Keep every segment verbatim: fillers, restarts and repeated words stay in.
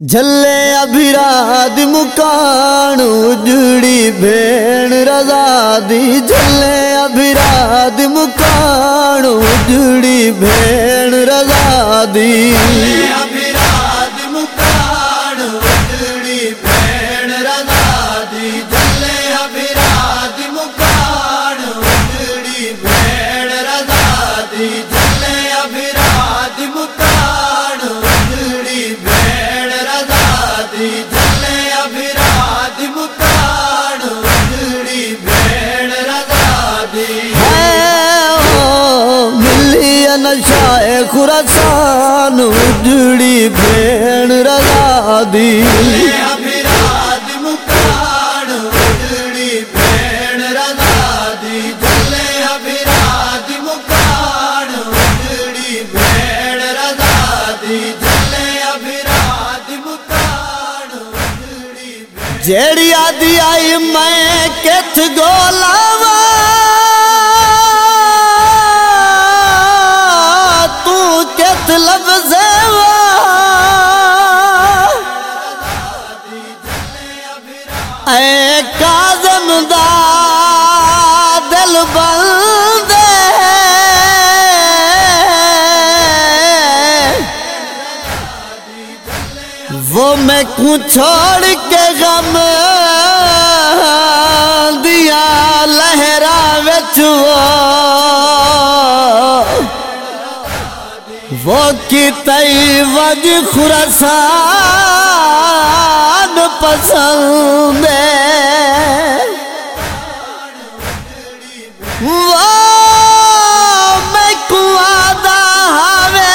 झल्ले अभिराद मुकान उजड़ी भेण रजा दी। झल्ले अभिराद मुकान उजड़ी भेण रजा दी। अभिराद मुकान उजड़ी भेण रजा दी। झल्ले अभिराद मुकान उजड़ी भेण रजा दी। झल्ले अभिराद मुकान उजड़ी भेण रजा दी। झल्ले अभिराद मुकान उजड़ी भेण रजा दी। नशाए खुरासान उजड़ी भेण रजा दी। अभिराद मुकान उजड़ी भेण रजा दी। झल्ले अभिराद मुकान उजड़ी भेण रजा दी। झल्ले अभिराद मुकान उजड़ी। जेड़ी आदि आई मैं किथ गोलावा ऐ काज़म दा दिल बंदे वो मैं को छोड़ के गम दिया लहरा विच वो की तई वज खुरासान पसंद वो मैं कुआदा हवे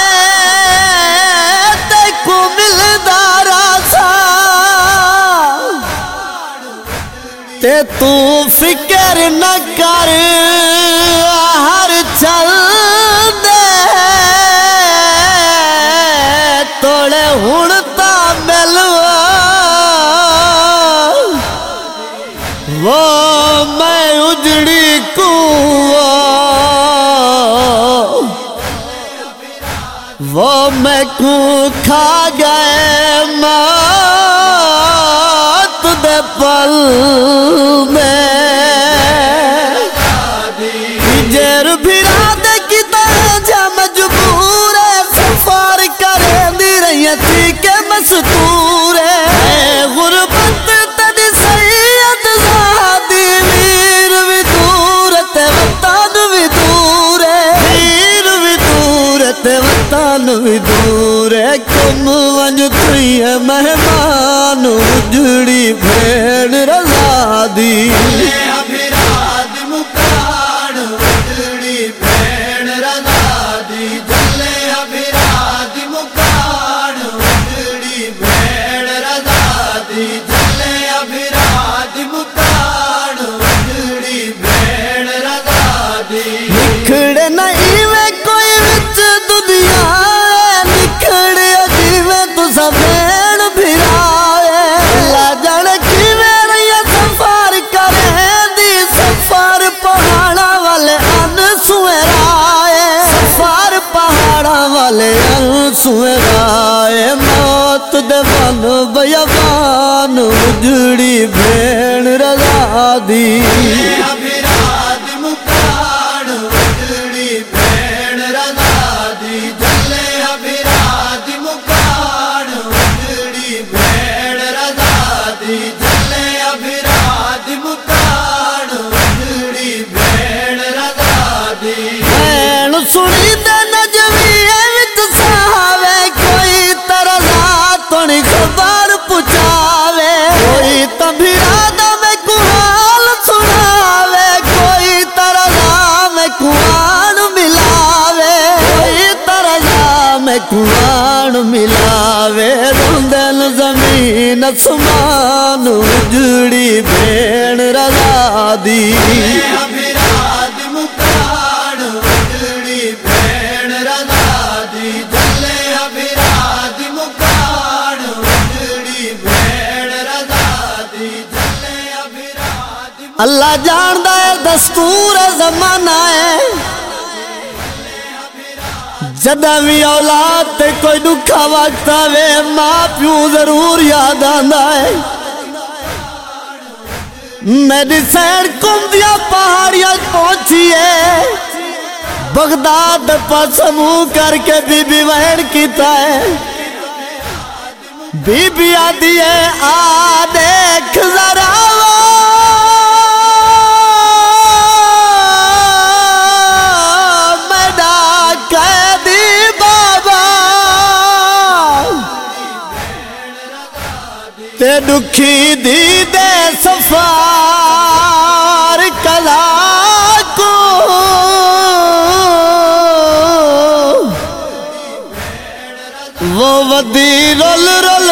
ते को मिलदारा सा ते तू फिक्र न कर हर चल तोड़े हुणता मिलवा वो मैं उजड़ी कुआ वो मैं को खा गए मौत दे पल में जेर भिरा दे की ताजा मजबूर सफार करे दी रही थी के मस्तूर गुरबत तद सैयद ज़ादी वीर भी दूर ते वतन भी दूर वीर भी दूर ते वतन भी दूर कुम वंज तुई मेहमान उजड़ी भेण रजा दी। अभिराद मुकान उजड़ी भेण रजा दी। झल्ले अभिराद मुकान उजड़ी भेण रजा दी। झल्ले अभिराद मुकान उजड़ी भेण रजा दी। निखड़े नहीं वे कोई विच दुनिया निखड़े जीवे तू सफेण भिराए ला जाने की मेरी सफार करे दी। सफार पहाड़ा वाले अन सुराए सफार पहाड़ा वाले अन सुराए मौत दे बन बयाबान उजड़ी भेण रजा दी। अभिराद मुकान उजड़ी भेण रजा दी। झल्ले अभिराद मुकान उजड़ी भेण रजा दी। झल्ले अभिराद मुकान उजड़ी भेण रजा दी। भेण सुनी दे नजवी विच सहावे कोई तरजा तुनी खबर पुछावे कोई तभिराद में कुहाल सुनावे कोई तरजा में कुआन मिलावे कोई तरजा में कुआन मिलावे रुंदन जमीन आसमान उजड़ी भेण रजा दी। अभिराद मुकान उजड़ी भेण रजा दी। झल्ले अभिराद मुकान उजड़ी भेण रजा दी। झल्ले अभिराद अल्लाह जानदा है दस्तूर जमाना है जदा भी औलाद ते कोई दुखा वक्त आवे मां प्यू जरूर याद आंदा है। मेडिसन कुंदिया पहाड़ियां पहुंचिए बगदाद पास मुंह करके बीबी वहन कीता है। बीबी आदि है आ देख जरा मेरा कैदी बाबा ते दुखी दी दे सफार कला को वो वदी रोल रोल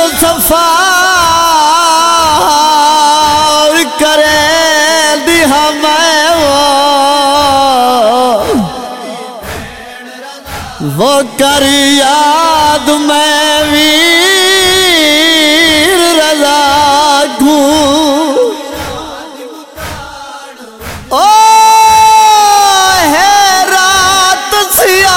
सफार करे दिहा मैं वो वो कर याद मैं वीर रजा को ओ है रात सिया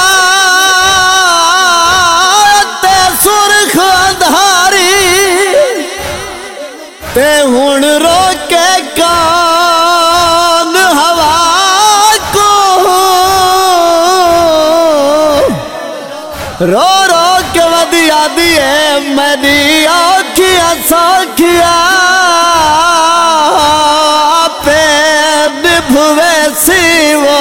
ते हुण रोके कान हवा को रो रो के वदिया दिए मेरी आँखियाँ साखिया पे निभवे सिवा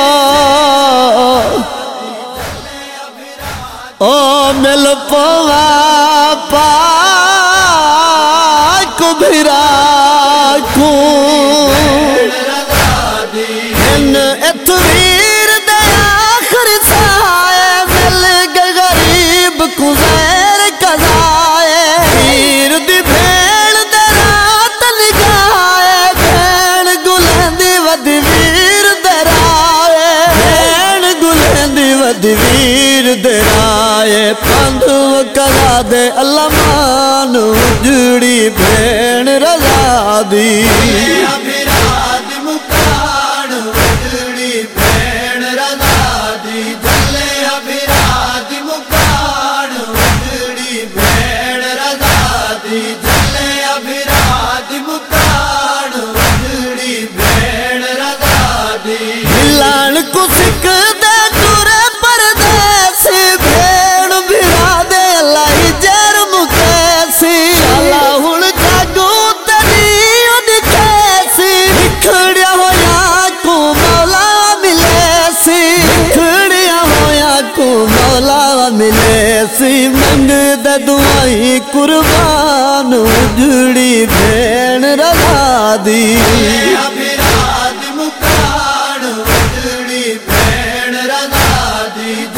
ओ मिल पवा पा कुभिरा को इन इतवीर दे आखिर साए मिल गए गरीब को ज़ैर कज़ाए वीर दी भेड़ दे रात लगाए भेड़ गुलेंदी वदी वीर दे राए भेड़ गुलेंदी वदी वीर दे राए पंधु कला दे अल्लाह मान उजड़ी भेण रजा दी अभिराद मुकाड़ उजड़ी भेण रजा दी जले अभिराद मुकाड़ उजड़ी भेण रजा दी जले अभिराद मुकाड़ उजड़ी भेण रजा दी मिलान को सिक दे तुरे परदेसी भेण भिरा दे लाई जर मुकेसी अल्लाह हुण जागू तड़ी उन कैसी बिखड़िया होया को मौला मिलेसी बिखड़िया होया को मौला मिलेसी मंग दे दुआई कुर्बान उजड़ी भेण रजा दी अभिराद मुकाड़ उजड़ी भेण रजा दी।